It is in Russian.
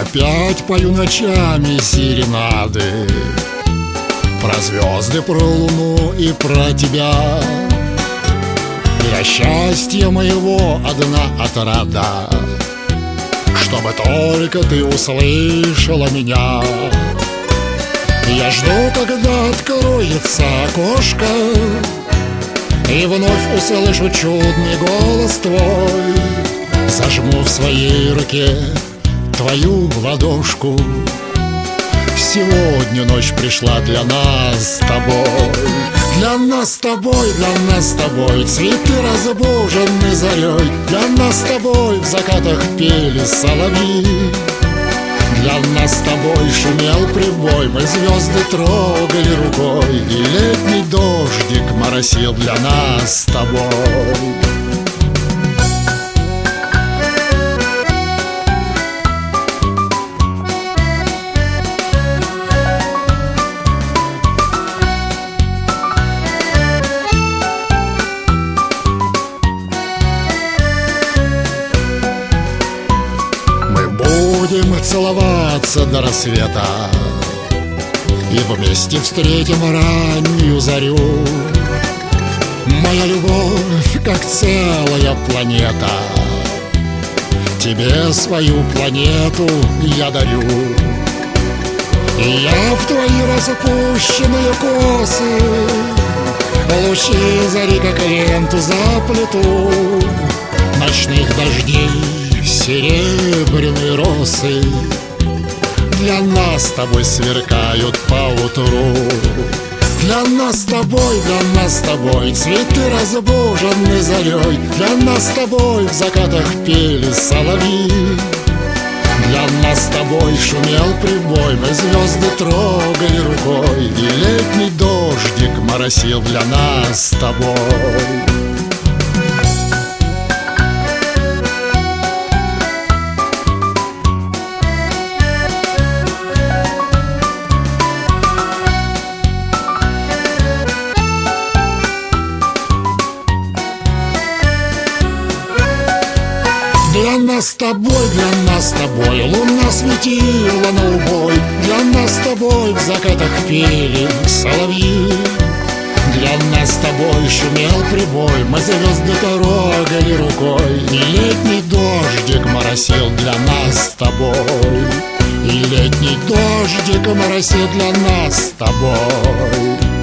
опять пою ночами серенады про звезды, про луну и про тебя. Для счастья моего одна отрада, чтобы только ты услышала меня. Я жду, когда откроется окошко, и вновь услышу чудный голос твой. Зажму в своей руке твою ладошку. Сегодня ночь пришла для нас с тобой. Для нас с тобой, для нас с тобой цветы разбужены зарей. Для нас с тобой в закатах пели соловьи. Для нас с тобой шумел прибой, мы звезды трогали рукой, и летний дождик моросил для нас с тобой. Будем целоваться до рассвета и вместе встретим раннюю зарю. Моя любовь, как целая планета, тебе свою планету я дарю. И я в твои распущенные косы лучи зари, как ленту, заплету. Ночных дождей серебряные росы для нас с тобой сверкают поутру. Для нас с тобой, для нас с тобой цветы разбужены зарей. Для нас с тобой в закатах пели соловьи. Для нас с тобой шумел прибой, мы звезды трогали рукой, и летний дождик моросил для нас с тобой. Для нас с тобой луна светила на убой. Для нас с тобой в закатах пели соловьи. Для нас с тобой шумел прибой, мы звезды трогали рукой, и летний дождик моросил для нас с тобой. И летний дождик моросил для нас с тобой.